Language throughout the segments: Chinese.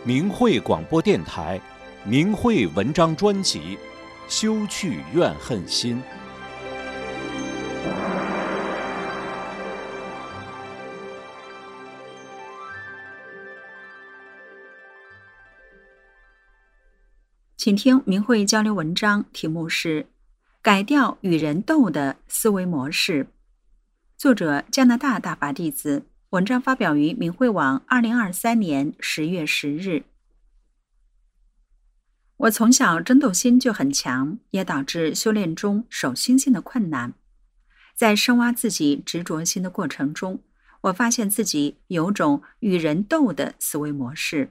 明慧广播电台明慧文章专辑《休去怨恨心》。 请听明慧交流文章，题目是改掉与人斗的思维模式，作者加拿大大法弟子，文章发表于明慧网2023年10月10日。我从小争斗心就很强，也导致修炼中守心性的困难。在深挖自己执着心的过程中，我发现自己有种与人斗的思维模式。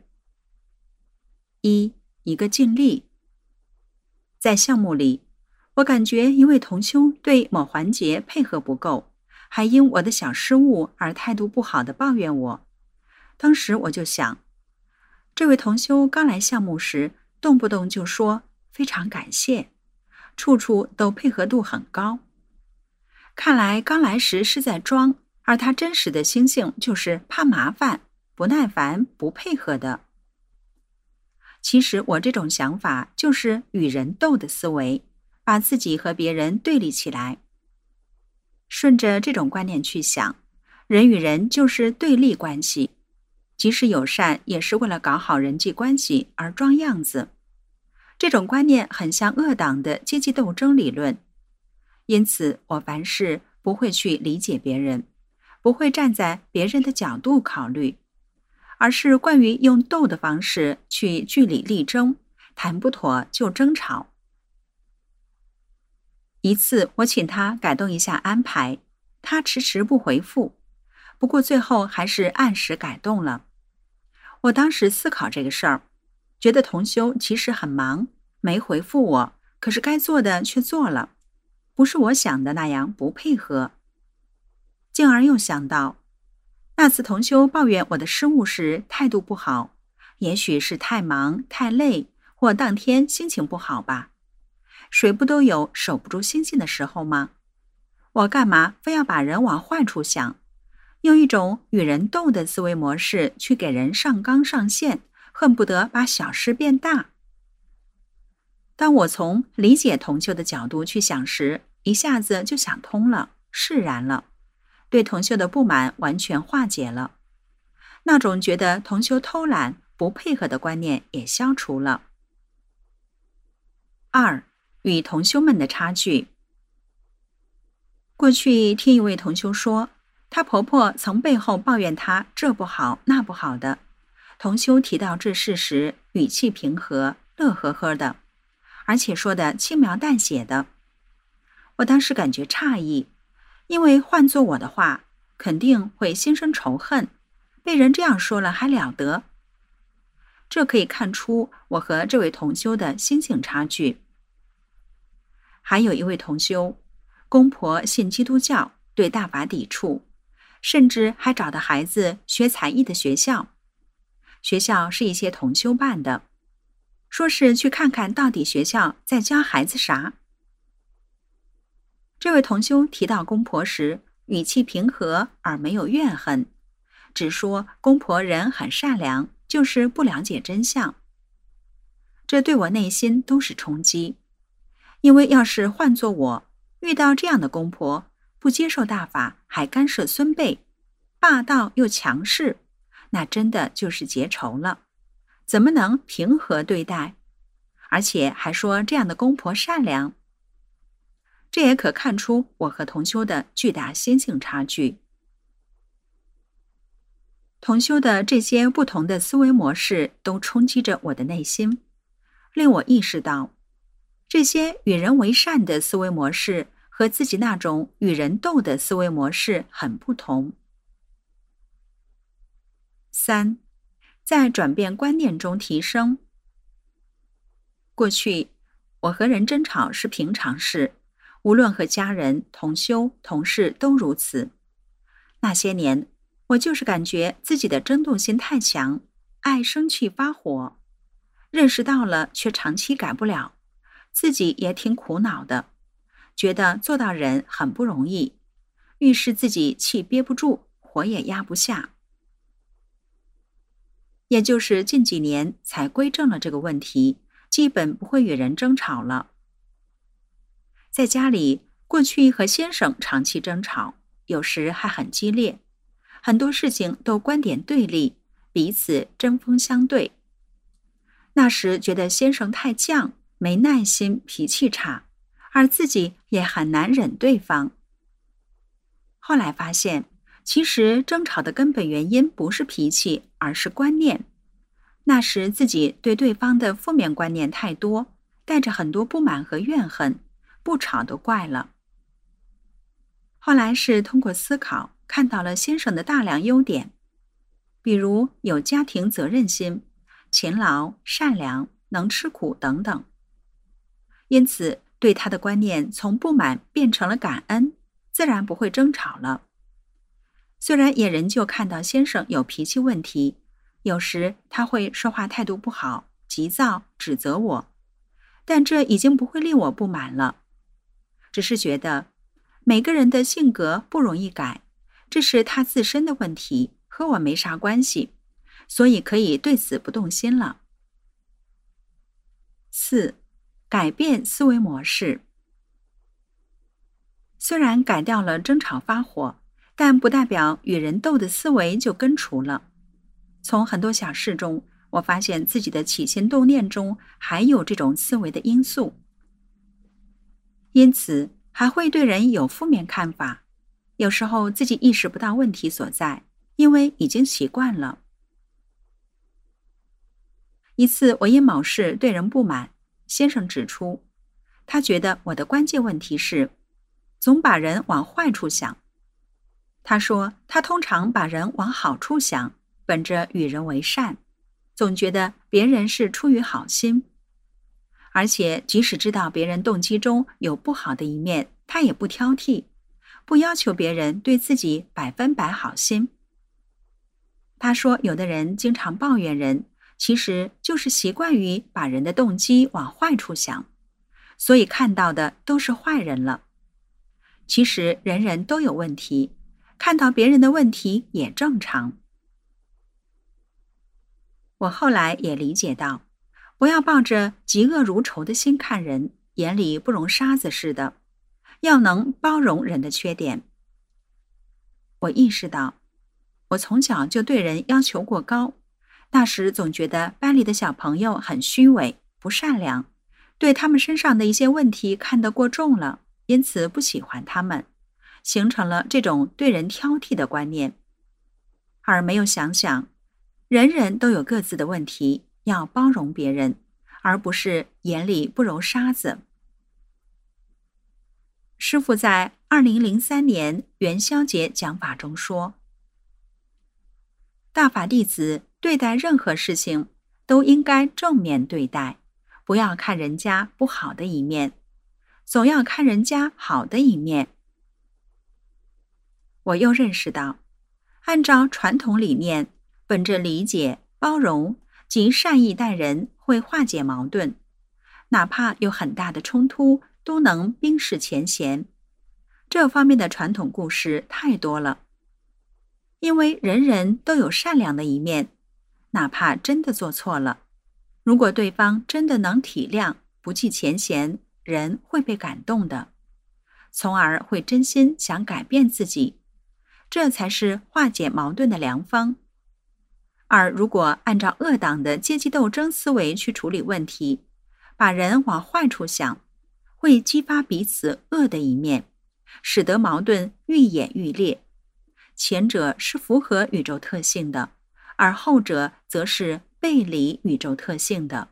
一个尽力。在项目里，我感觉一位同修对某环节配合不够，还因我的小失误而态度不好地抱怨我。当时我就想，这位同修刚来项目时，动不动就说非常感谢，处处都配合度很高。看来刚来时是在装，而他真实的心性就是怕麻烦、不耐烦、不配合的。其实我这种想法就是与人斗的思维，把自己和别人对立起来。顺着这种观念去想，人与人就是对立关系，即使友善也是为了搞好人际关系而装样子。这种观念很像恶党的阶级斗争理论，因此我凡事不会去理解别人，不会站在别人的角度考虑，而是惯于用斗的方式去据理力争，谈不妥就争吵。一次我请他改动一下安排，他迟迟不回复，不过最后还是按时改动了。我当时思考这个事儿，觉得同修其实很忙，没回复我，可是该做的却做了，不是我想的那样不配合。进而又想到，那次同修抱怨我的失误时态度不好，也许是太忙太累，或当天心情不好吧。谁不都有守不住心性的时候吗？我干嘛非要把人往坏处想，用一种与人斗的思维模式去给人上纲上线，恨不得把小事变大。当我从理解同修的角度去想时，一下子就想通了，释然了，对同修的不满完全化解了，那种觉得同修偷懒不配合的观念也消除了。2. 与同修们的差距。过去听一位同修说，她婆婆曾背后抱怨她这不好那不好的，同修提到这事时语气平和，乐呵呵的，而且说得轻描淡写的。我当时感觉诧异，因为换做我的话，肯定会心生仇恨，被人这样说了还了得。这可以看出我和这位同修的心性差距。还有一位同修，公婆信基督教，对大法抵触，甚至还找到孩子学才艺的学校。学校是一些同修办的，说是去看看到底学校在教孩子啥。这位同修提到公婆时，语气平和而没有怨恨，只说公婆人很善良，就是不了解真相。这对我内心都是冲击，因为要是换做我，遇到这样的公婆，不接受大法还干涉孙辈，霸道又强势，那真的就是结仇了，怎么能平和对待？而且还说这样的公婆善良。这也可看出我和同修的巨大心性差距。同修的这些不同的思维模式都冲击着我的内心，令我意识到，这些与人为善的思维模式和自己那种与人斗的思维模式很不同。3. 在转变观念中提升。过去，我和人争吵是平常事，无论和家人、同修、同事都如此。那些年，我就是感觉自己的争斗心太强，爱生气发火，认识到了却长期改不了，自己也挺苦恼的，觉得做到人很不容易，遇事自己气憋不住，火也压不下。 也就是近几年才归正了这个问题，基本不会与人争吵了。在家里，过去和先生长期争吵，有时还很激烈，很多事情都观点对立，彼此针锋相对。那时觉得先生太犟，没耐心，脾气差，而自己也很难忍对方。后来发现，其实争吵的根本原因不是脾气，而是观念。那时自己对对方的负面观念太多，带着很多不满和怨恨，不吵都怪了。后来是通过思考，看到了先生的大量优点，比如有家庭责任心、勤劳、善良、能吃苦等等。因此，对他的观念从不满变成了感恩，自然不会争吵了。虽然也仍旧看到先生有脾气问题，有时他会说话态度不好，急躁，指责我，但这已经不会令我不满了。只是觉得每个人的性格不容易改，这是他自身的问题，和我没啥关系，所以可以对此不动心了。4. 改变思维模式。虽然改掉了争吵发火，但不代表与人斗的思维就根除了。从很多小事中，我发现自己的起心动念中还有这种思维的因素，因此还会对人有负面看法。有时候自己意识不到问题所在，因为已经习惯了。一次我因某事对人不满，先生指出，他觉得我的关键问题是总把人往坏处想。他说他通常把人往好处想，本着与人为善，总觉得别人是出于好心，而且即使知道别人动机中有不好的一面，他也不挑剔，不要求别人对自己100%好心。他说有的人经常抱怨人，其实就是习惯于把人的动机往坏处想，所以看到的都是坏人了。其实人人都有问题，看到别人的问题也正常。我后来也理解到，不要抱着嫉恶如仇的心看人，眼里不容沙子似的，要能包容人的缺点。我意识到，我从小就对人要求过高，那时总觉得班里的小朋友很虚伪，不善良，对他们身上的一些问题看得过重了，因此不喜欢他们，形成了这种对人挑剔的观念。而没有想想，人人都有各自的问题，要包容别人，而不是眼里不揉沙子。师父在2003年元宵节讲法中说，大法弟子对待任何事情都应该正面对待，不要看人家不好的一面，总要看人家好的一面。我又认识到，按照传统理念，本着理解、包容及善意待人会化解矛盾，哪怕有很大的冲突，都能冰释前嫌。这方面的传统故事太多了。因为人人都有善良的一面，哪怕真的做错了，如果对方真的能体谅，不计前嫌，人会被感动的，从而会真心想改变自己，这才是化解矛盾的良方。而如果按照恶党的阶级斗争思维去处理问题，把人往坏处想，会激发彼此恶的一面，使得矛盾愈演愈烈。前者是符合宇宙特性的，而后者则是背离宇宙特性的。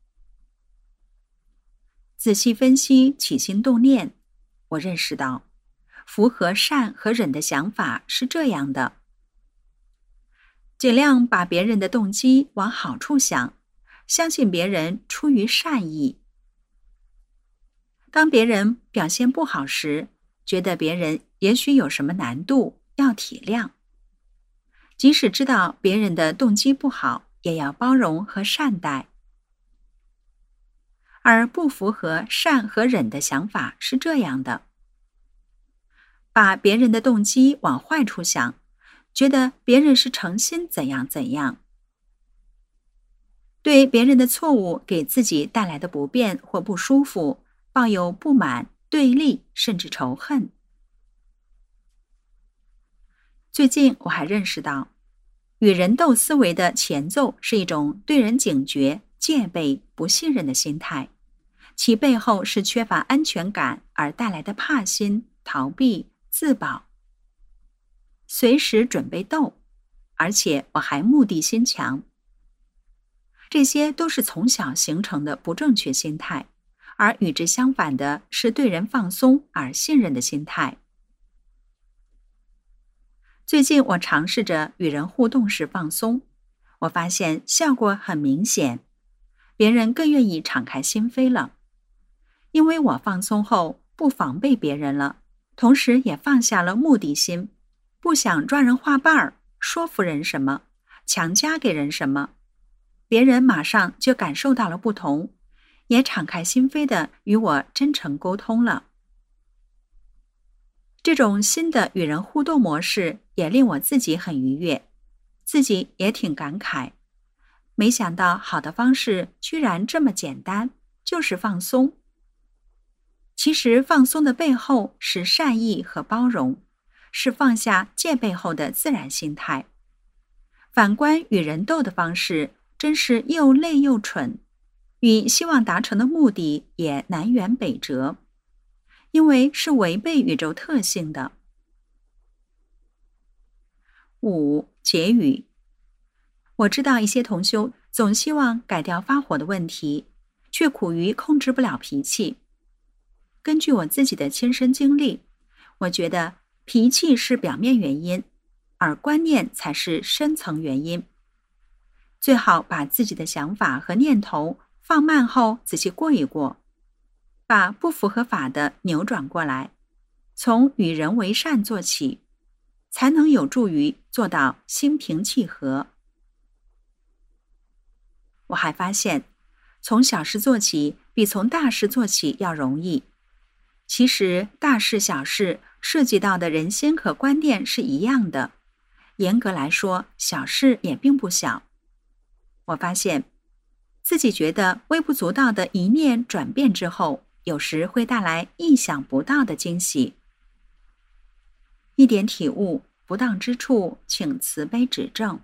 仔细分析起心动念，我认识到，符合善和忍的想法是这样的：尽量把别人的动机往好处想，相信别人出于善意。当别人表现不好时，觉得别人也许有什么难度，要体谅。即使知道别人的动机不好，也要包容和善待。而不符合善和忍的想法是这样的：把别人的动机往坏处想，觉得别人是诚心怎样怎样。 对别人的错误给自己带来的不便或不舒服，抱有不满、对立甚至仇恨。最近我还认识到，与人斗思维的前奏是一种对人警觉、戒备、不信任的心态，其背后是缺乏安全感而带来的怕心、逃避、自保，随时准备斗，而且我还目的心强。这些都是从小形成的不正确心态，而与之相反的是对人放松而信任的心态。最近我尝试着与人互动时放松，我发现效果很明显，别人更愿意敞开心扉了。因为我放松后不防备别人了，同时也放下了目的心，不想抓人画瓣儿，说服人什么，强加给人什么，别人马上就感受到了不同，也敞开心扉地与我真诚沟通了。这种新的与人互动模式也令我自己很愉悦，自己也挺感慨，没想到好的方式居然这么简单，就是放松。其实放松的背后是善意和包容，是放下戒备后的自然心态。反观与人斗的方式，真是又累又蠢，与希望达成的目的也南辕北辙，因为是违背宇宙特性的。5. 结语。我知道一些同修总希望改掉发火的问题，却苦于控制不了脾气。根据我自己的亲身经历，我觉得脾气是表面原因，而观念才是深层原因。最好把自己的想法和念头放慢后仔细过一过，把不符合法的扭转过来，从与人为善做起，才能有助于做到心平气和。我还发现，从小事做起比从大事做起要容易。其实大事小事涉及到的人心和观念是一样的，严格来说，小事也并不小。我发现自己觉得微不足道的一念转变之后，有时会带来意想不到的惊喜。一点体悟，不当之处请慈悲指正。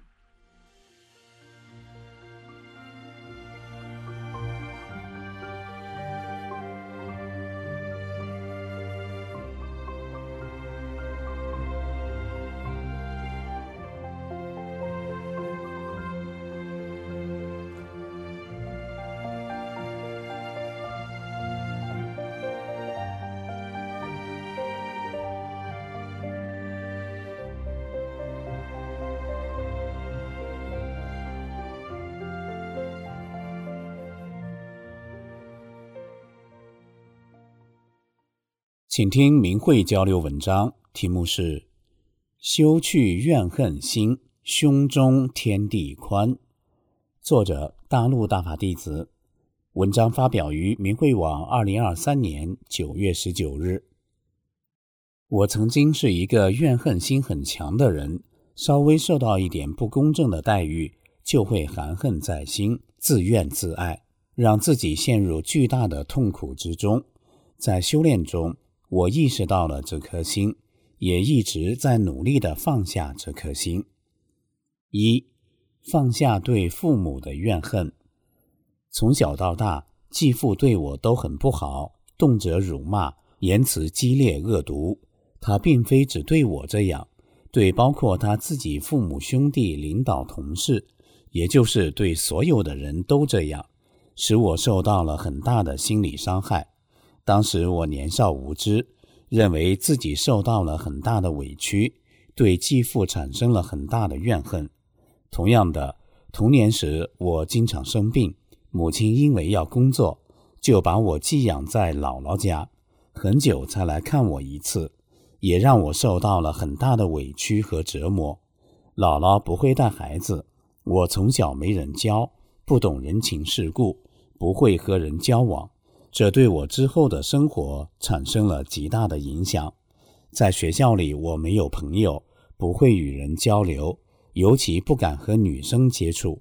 请听明慧交流文章，题目是修去怨恨心，胸中天地宽。作者大陆大法弟子。文章发表于明慧网2023年9月19日。我曾经是一个怨恨心很强的人，稍微受到一点不公正的待遇，就会含恨在心，自怨自艾，让自己陷入巨大的痛苦之中。在修炼中，我意识到了这颗心，也一直在努力地放下这颗心。1. 放下对父母的怨恨。从小到大，继父对我都很不好，动辄辱骂，言辞激烈恶毒。他并非只对我这样，对包括他自己父母兄弟、领导同事，也就是对所有的人都这样，使我受到了很大的心理伤害。当时我年少无知，认为自己受到了很大的委屈，对继父产生了很大的怨恨。同样的，童年时我经常生病，母亲因为要工作，就把我寄养在姥姥家，很久才来看我一次，也让我受到了很大的委屈和折磨。姥姥不会带孩子，我从小没人教，不懂人情世故，不会和人交往，这对我之后的生活产生了极大的影响。在学校里我没有朋友，不会与人交流，尤其不敢和女生接触，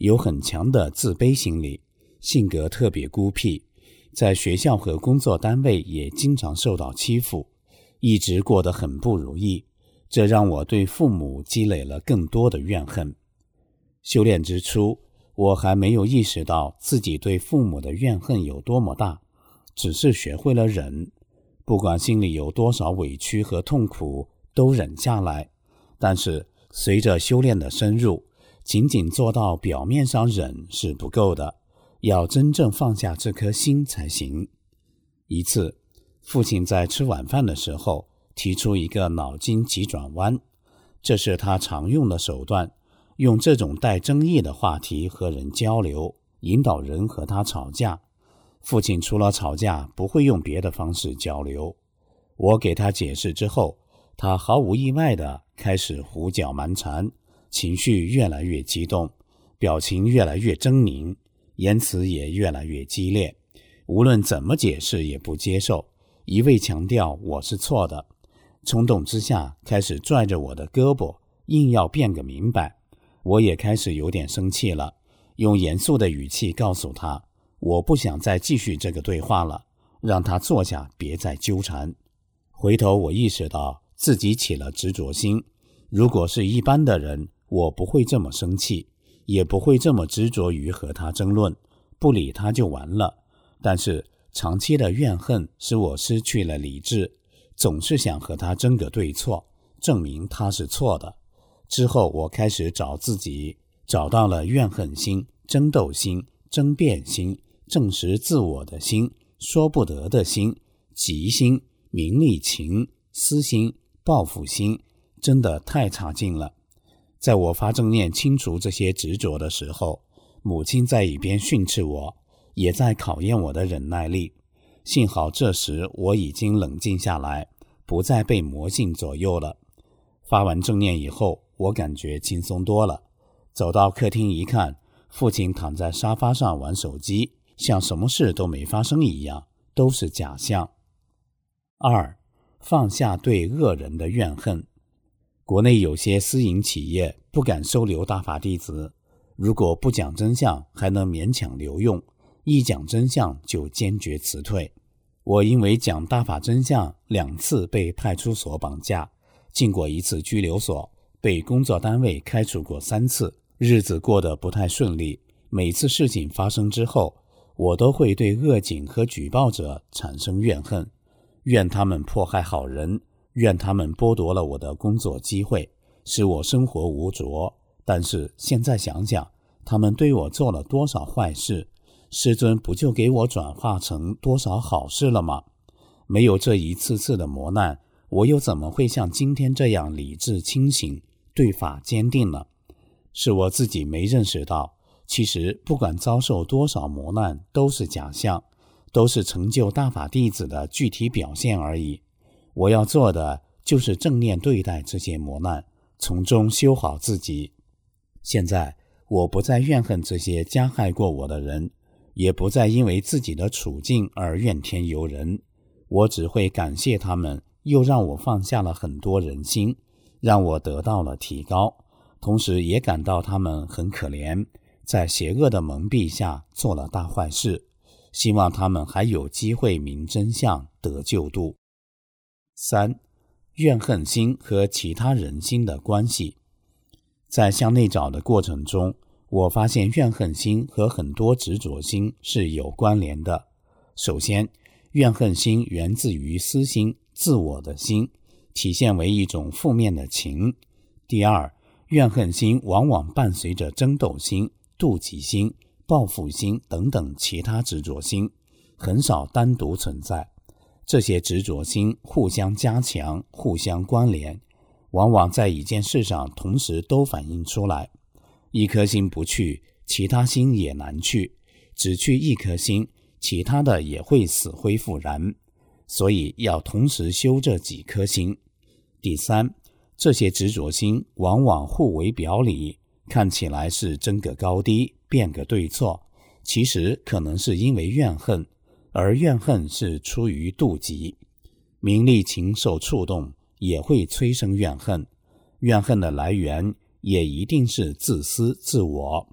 有很强的自卑心理，性格特别孤僻，在学校和工作单位也经常受到欺负，一直过得很不如意，这让我对父母积累了更多的怨恨。修炼之初，我还没有意识到自己对父母的怨恨有多么大，只是学会了忍，不管心里有多少委屈和痛苦，都忍下来。但是随着修炼的深入，仅仅做到表面上忍是不够的，要真正放下这颗心才行。一次，父亲在吃晚饭的时候提出一个脑筋急转弯，这是他常用的手段，用这种带争议的话题和人交流，引导人和他吵架。父亲除了吵架不会用别的方式交流。我给他解释之后，他毫无意外地开始胡搅蛮缠，情绪越来越激动，表情越来越狰狞，言辞也越来越激烈，无论怎么解释也不接受，一味强调我是错的。冲动之下开始拽着我的胳膊，硬要辩个明白。我也开始有点生气了，用严肃的语气告诉他，我不想再继续这个对话了，让他坐下，别再纠缠。回头我意识到自己起了执着心，如果是一般的人，我不会这么生气，也不会这么执着于和他争论，不理他就完了。但是长期的怨恨使我失去了理智，总是想和他争个对错，证明他是错的。之后我开始找自己，找到了怨恨心、争斗心、争辩心、证实自我的心、说不得的心、急心、名利情、私心、报复心，真的太差劲了。在我发正念清除这些执着的时候，母亲在一边训斥我，也在考验我的忍耐力。幸好这时我已经冷静下来，不再被魔性左右了。发完正念以后，我感觉轻松多了。走到客厅一看，父亲躺在沙发上玩手机，像什么事都没发生一样，都是假象。2. 放下对恶人的怨恨。国内有些私营企业不敢收留大法弟子，如果不讲真相还能勉强留用，一讲真相就坚决辞退。我因为讲大法真相2次被派出所绑架，进过1次拘留所，被工作单位开除过3次，日子过得不太顺利。每次事情发生之后，我都会对恶警和举报者产生怨恨，怨他们迫害好人，怨他们剥夺了我的工作机会，使我生活无着。但是现在想想，他们对我做了多少坏事，师尊不就给我转化成多少好事了吗？没有这一次次的磨难，我又怎么会像今天这样理智清醒，对法坚定呢？是我自己没认识到，其实不管遭受多少磨难都是假象，都是成就大法弟子的具体表现而已。我要做的就是正念对待这些磨难，从中修好自己。现在我不再怨恨这些加害过我的人，也不再因为自己的处境而怨天尤人，我只会感谢他们，又让我放下了很多人心，让我得到了提高，同时也感到他们很可怜，在邪恶的蒙蔽下做了大坏事，希望他们还有机会明真相，得救度。3. 怨恨心和其他人心的关系。在向内找的过程中，我发现怨恨心和很多执着心是有关联的。首先，怨恨心源自于私心、自我的心，体现为一种负面的情。第二，怨恨心往往伴随着争斗心、妒忌心、报复心等等其他执着心，很少单独存在。这些执着心互相加强、互相关联，往往在一件事上同时都反映出来。一颗心不去，其他心也难去，只去一颗心，其他的也会死灰复燃，所以要同时修这几颗心。第三，这些执着心往往互为表里，看起来是争个高低，辩个对错，其实可能是因为怨恨，而怨恨是出于妒忌。名利情受触动，也会催生怨恨，怨恨的来源也一定是自私自我。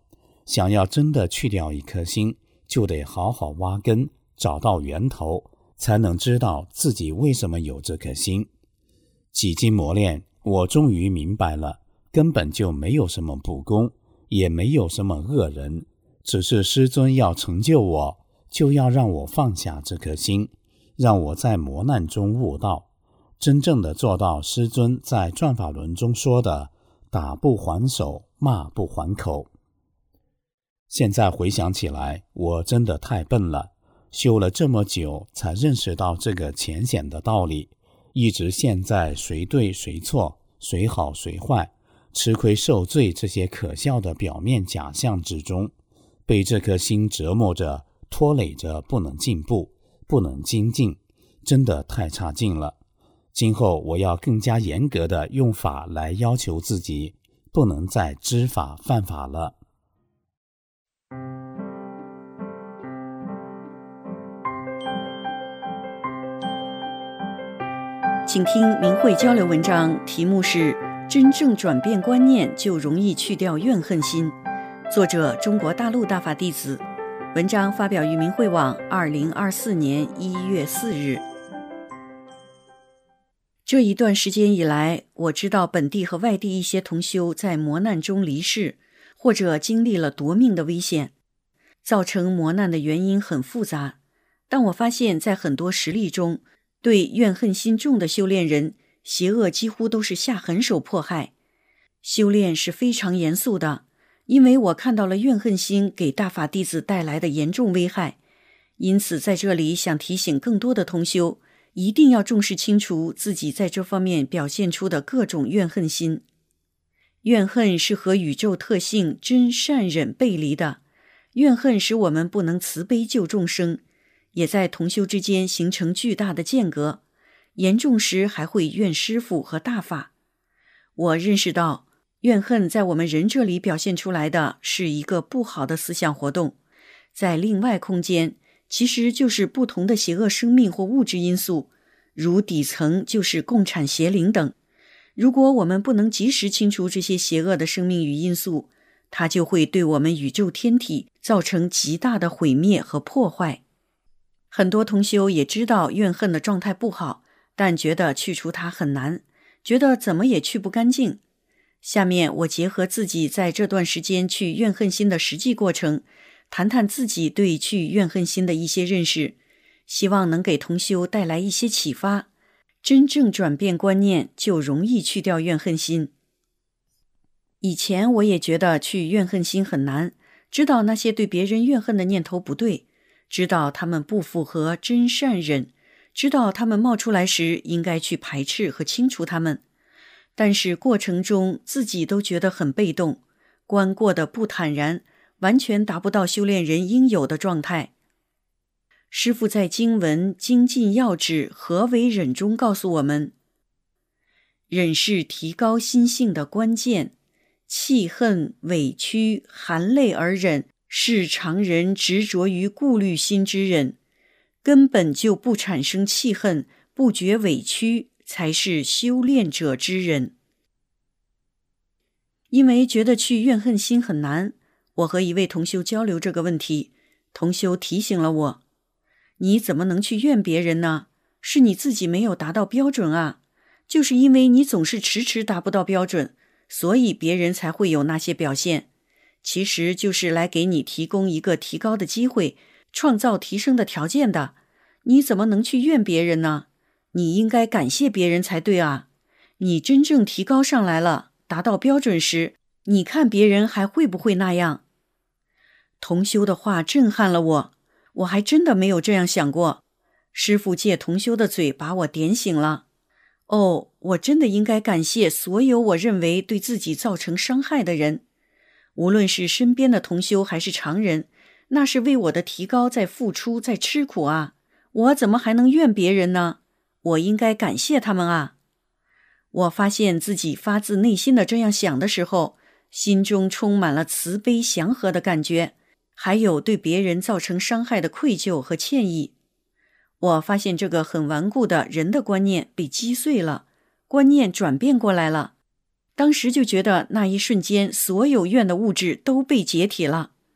想要真的去掉一颗心，就得好好挖根，找到源头，才能知道自己为什么有这颗心。几经磨练，我终于明白了，根本就没有什么不公，也没有什么恶人，只是师尊要成就我，就要让我放下这颗心，让我在磨难中悟道，真正的做到师尊在转法轮中说的打不还手，骂不还口。现在回想起来，我真的太笨了，修了这么久才认识到这个浅显的道理，一直陷在谁对谁错，谁好谁坏，吃亏受罪这些可笑的表面假象之中，被这颗心折磨着，拖累着，不能进步，不能精进，真的太差劲了。今后我要更加严格的用法来要求自己，不能再知法犯法了。 请听明慧交流文章，题目是真正转变观念就容易去掉怨恨心，作者中国大陆大法弟子，文章发表于明慧网2024年1月4日。这一段时间以来，我知道本地和外地一些同修在磨难中离世，或者经历了夺命的危险。造成磨难的原因很复杂，但我发现在很多实例中，对怨恨心重的修炼人，邪恶几乎都是下狠手迫害。修炼是非常严肃的，因为我看到了怨恨心给大法弟子带来的严重危害，因此在这里想提醒更多的同修，一定要重视清楚自己在这方面表现出的各种怨恨心。怨恨是和宇宙特性真善忍背离的，怨恨使我们不能慈悲救众生，也在同修之间形成巨大的间隔，严重时还会怨师父和大法。我认识到，怨恨在我们人这里表现出来的是一个不好的思想活动，在另外空间其实就是不同的邪恶生命或物质因素，如底层就是共产邪灵等。如果我们不能及时清除这些邪恶的生命与因素，它就会对我们宇宙天体造成极大的毁灭和破坏。很多同修也知道怨恨的状态不好，但觉得去除它很难，觉得怎么也去不干净。下面我结合自己在这段时间去怨恨心的实际过程，谈谈自己对去怨恨心的一些认识，希望能给同修带来一些启发，真正转变观念就容易去掉怨恨心。以前我也觉得去怨恨心很难，知道那些对别人怨恨的念头不对，知道他们不符合真善忍，知道他们冒出来时应该去排斥和清除他们，但是过程中自己都觉得很被动，观过得不坦然，完全达不到修炼人应有的状态。师父在经文精进要旨何为忍中告诉我们，忍是提高心性的关键，气恨、委屈、含泪而忍，是常人执着于顾虑心之忍，根本就不产生气恨，不觉委屈，才是修炼者之忍。因为觉得去怨恨心很难，我和一位同修交流这个问题，同修提醒了我，你怎么能去怨别人呢？是你自己没有达到标准啊，就是因为你总是迟迟达不到标准，所以别人才会有那些表现，其实就是来给你提供一个提高的机会，创造提升的条件的。你怎么能去怨别人呢？你应该感谢别人才对啊。你真正提高上来了，达到标准时，你看别人还会不会那样？同修的话震撼了我，我还真的没有这样想过。师父借同修的嘴把我点醒了。哦，我真的应该感谢所有我认为对自己造成伤害的人，无论是身边的同修还是常人，那是为我的提高在付出，在吃苦啊，我怎么还能怨别人呢？我应该感谢他们啊。我发现自己发自内心的这样想的时候，心中充满了慈悲祥和的感觉，还有对别人造成伤害的愧疚和歉意。我发现这个很顽固的人的观念被击碎了，观念转变过来了。当时就觉得那一瞬间所有怨的物质都被解体了，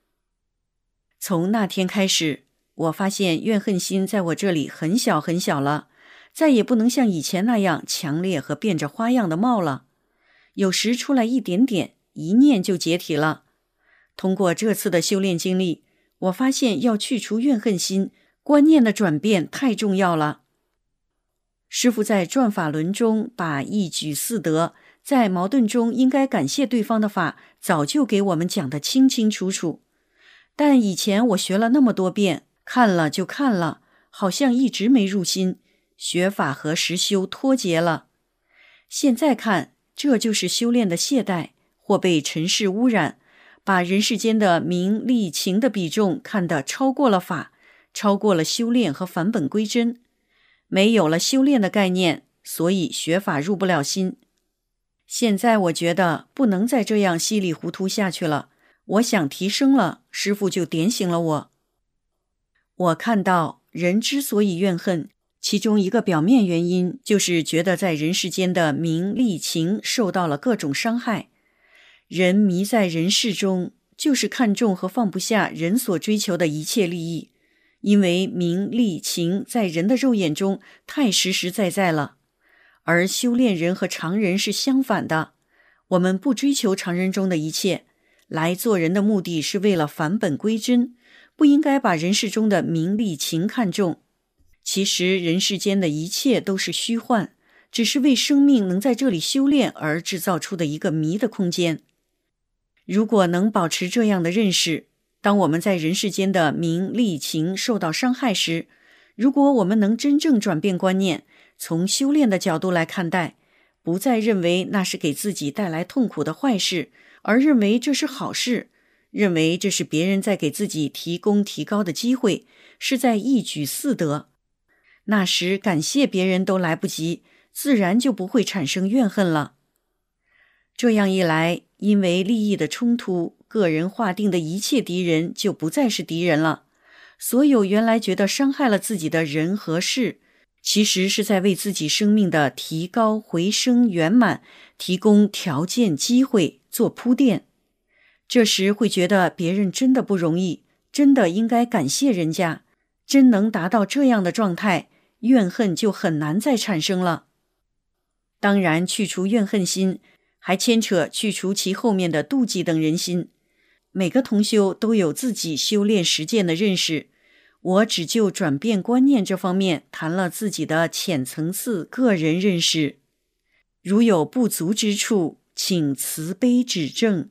从那天开始，我发现怨恨心在我这里很小很小了，再也不能像以前那样强烈和变着花样的冒了。有时出来一点点，一念就解体了。通过这次的修炼经历，我发现要去除怨恨心，观念的转变太重要了。师父在转法轮中把一举四得，在矛盾中应该感谢对方的法，早就给我们讲得清清楚楚。但以前我学了那么多遍，看了就看了，好像一直没入心，学法和实修脱节了。现在看，这就是修炼的懈怠，或被尘世污染，把人世间的名利情的比重看得超过了法，超过了修炼和返本归真。没有了修炼的概念，所以学法入不了心。现在我觉得不能再这样稀里糊涂下去了，我想提升了，师父就点醒了我。我看到人之所以怨恨，其中一个表面原因就是觉得在人世间的名利情受到了各种伤害。人迷在人世中，就是看重和放不下人所追求的一切利益，因为名利情在人的肉眼中太实实在在了。而修炼人和常人是相反的，我们不追求常人中的一切，来做人的目的是为了返本归真，不应该把人世中的名利情看重。其实人世间的一切都是虚幻，只是为生命能在这里修炼而制造出的一个迷的空间。如果能保持这样的认识，当我们在人世间的名利情受到伤害时，如果我们能真正转变观念，从修炼的角度来看待，不再认为那是给自己带来痛苦的坏事，而认为这是好事，认为这是别人在给自己提供提高的机会，是在一举四得，那时感谢别人都来不及，自然就不会产生怨恨了。这样一来，因为利益的冲突，个人划定的一切敌人就不再是敌人了。所有原来觉得伤害了自己的人和事，其实是在为自己生命的提高、回升、圆满提供条件、机会做铺垫。这时会觉得别人真的不容易，真的应该感谢人家，真能达到这样的状态，怨恨就很难再产生了。当然，去除怨恨心，还牵扯去除其后面的妒忌等人心。每个同修都有自己修炼实践的认识，我只就转变观念这方面谈了自己的浅层次个人认识。如有不足之处，请慈悲指正。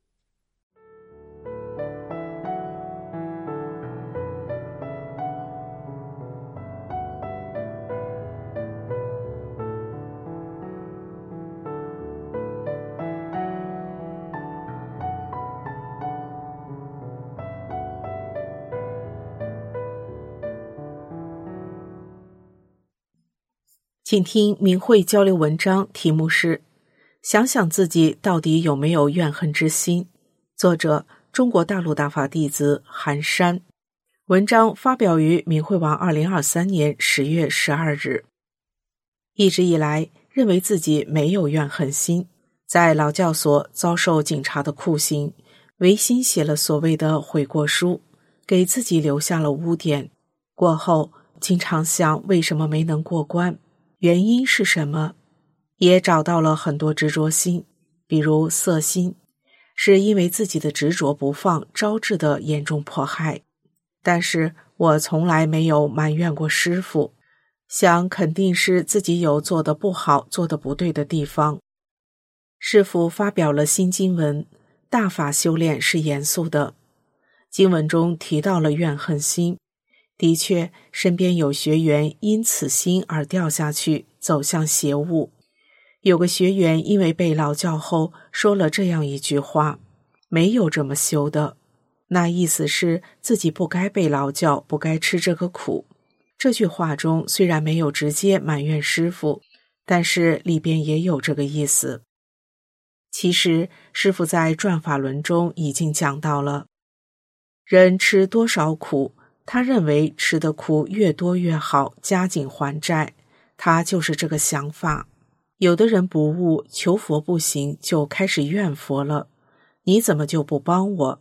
请听明慧交流文章，题目是想想自己到底有没有怨恨之心，作者中国大陆大法弟子韩山。文章发表于明慧网2023年10月12日。一直以来认为自己没有怨恨心，在劳教所遭受警察的酷刑，违心写了所谓的悔过书，给自己留下了污点。过后经常想为什么没能过关，原因是什么？也找到了很多执着心，比如色心，是因为自己的执着不放招致的严重迫害。但是我从来没有埋怨过师父，想肯定是自己有做得不好、做得不对的地方。师父发表了新经文，大法修炼是严肃的。经文中提到了怨恨心，的确，身边有学员因此心而掉下去，走向邪物。有个学员因为被劳教后说了这样一句话：没有这么修的。那意思是自己不该被劳教，不该吃这个苦。这句话中虽然没有直接埋怨师父，但是里边也有这个意思。其实师父在转法轮中已经讲到了，人吃多少苦，他认为吃的苦越多越好，加紧还债，他就是这个想法。有的人不悟，求佛不行，就开始怨佛了。你怎么就不帮我？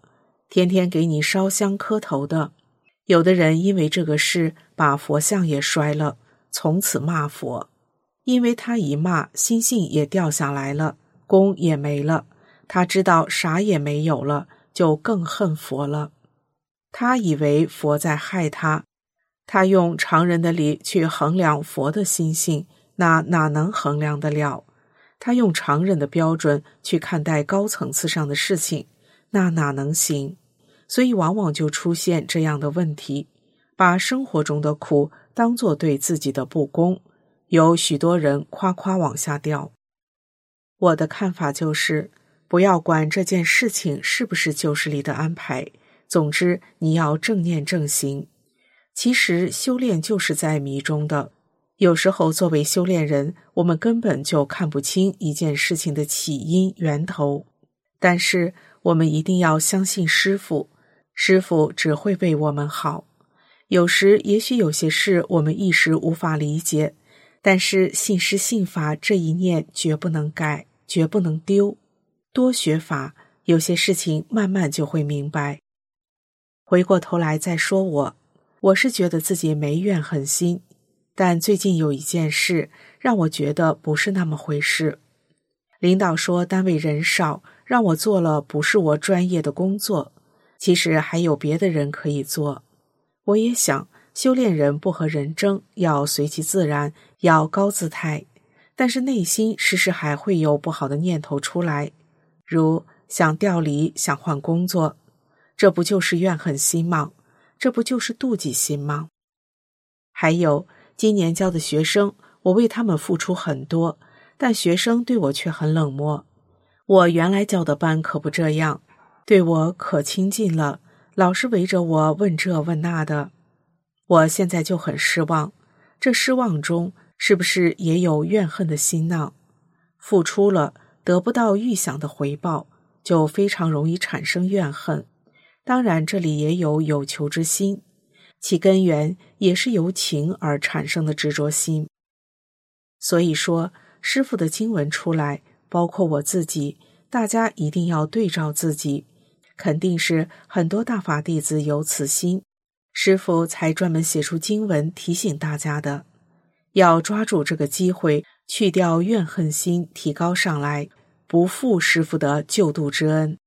天天给你烧香磕头的。有的人因为这个事把佛像也摔了，从此骂佛。因为他一骂，心性也掉下来了，功也没了，他知道啥也没有了，就更恨佛了。他以为佛在害他，他用常人的理去衡量佛的心性，那哪能衡量得了？他用常人的标准去看待高层次上的事情，那哪能行？所以往往就出现这样的问题，把生活中的苦当作对自己的不公，有许多人夸夸往下掉。我的看法就是，不要管这件事情是不是旧时里的安排，总之你要正念正行。其实修炼就是在迷中的，有时候作为修炼人，我们根本就看不清一件事情的起因源头，但是我们一定要相信师父，师父只会为我们好。有时也许有些事我们一时无法理解，但是信师信法这一念绝不能改，绝不能丢。多学法，有些事情慢慢就会明白。回过头来再说我是觉得自己没怨恨心，但最近有一件事让我觉得不是那么回事。领导说单位人少，让我做了不是我专业的工作，其实还有别的人可以做。我也想修炼人不和人争，要随其自然，要高姿态，但是内心时时还会有不好的念头出来，如想调离，想换工作，这不就是怨恨心吗？这不就是妒忌心吗？还有今年教的学生，我为他们付出很多，但学生对我却很冷漠。我原来教的班可不这样，对我可亲近了，老是围着我问这问那的。我现在就很失望，这失望中是不是也有怨恨的心呢？付出了得不到预想的回报，就非常容易产生怨恨。当然这里也有求之心，其根源也是由情而产生的执着心。所以说师父的经文出来，包括我自己，大家一定要对照自己，肯定是很多大法弟子有此心，师父才专门写出经文提醒大家的。要抓住这个机会，去掉怨恨心，提高上来，不负师父的救度之恩。